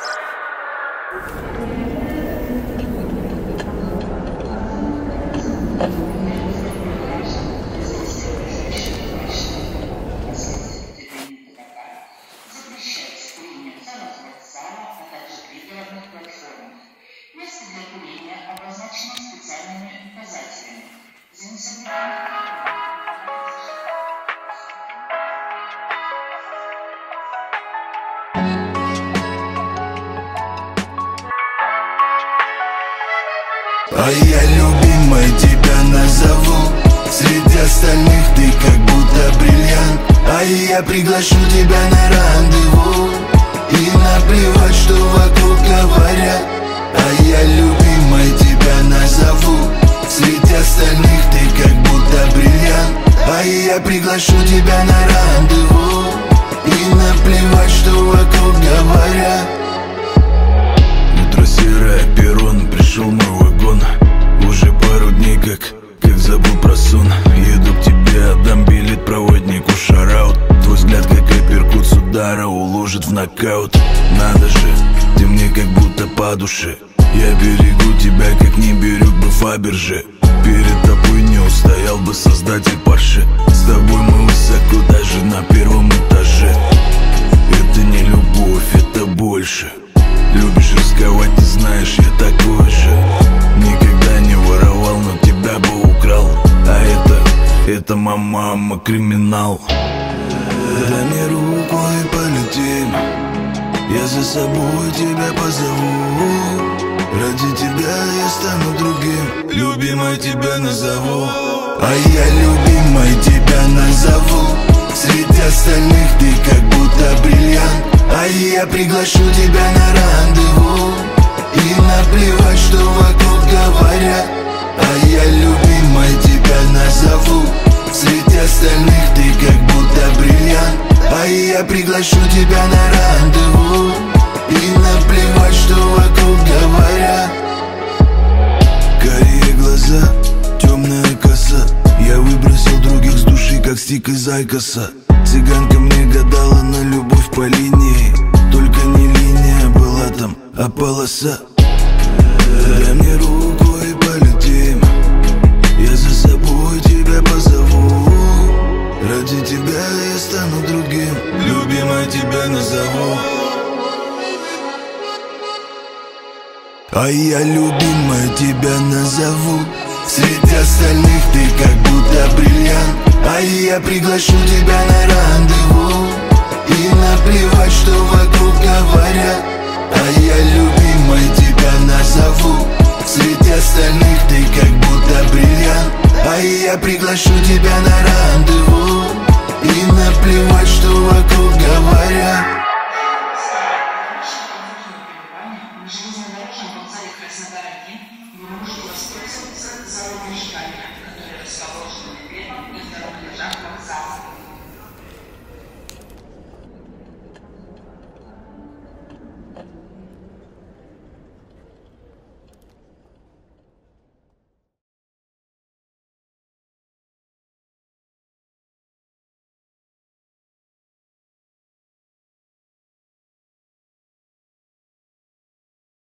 Место для курения обозначено специальными указателями. А я любимой тебя назову. Среди остальных ты как будто бриллиант. А я приглашу тебя на рандеву. И наплевать, что вокруг говорят. А я любимой тебя назову. Среди остальных ты как будто бриллиант. А я приглашу тебя на рандеву. И наплевать, что вокруг говорят. Утро серое, перрон, пришел мой вагон. Уже пару дней как забыл про сон. Еду к тебе, отдам билет проводнику, шараут. Твой взгляд как апперкут с удара уложит в нокаут. Надо же, ты мне как будто по душе. Я берегу тебя, как не берег бы Фаберже. Перед тобой не устоял бы создатель Порше. С тобой мы высоко, даже на первом этаже. Это не любовь, это больше. Любишь рисковать, ты знаешь, я такой же. Никогда не воровал, но тебя бы украл. А это мама криминал. Дай мне руку и полетим. Я за собой тебя позову. Ради тебя я стану другим. Любимой тебя назову. А я любимой тебя назову. Среди остальных ты как будто бриллиант. А я приглашу тебя на рандеву. И наплевать, что вокруг говорят. А я любимой тебя назову. Среди остальных ты как будто бриллиант. А я приглашу тебя на рандеву. И наплевать, что вокруг говорят. Карие глаза, темная коса. Я выбросил других с души, как стик из Айкоса. Цыганка мне гадала на любовь по линии. Только не линия была там, а полоса. Дай мне руку и полетим. Я за собой тебя позову. Ради тебя я стану другим. Любимой тебя назову. А я любимой тебя назову. Среди остальных ты как будто бриллиант. А я приглашу тебя на рандеву. И наплевать, что вокруг говорят. А я любимой тебя назову. Среди остальных ты как будто бриллиант. А я приглашу тебя на рандеву.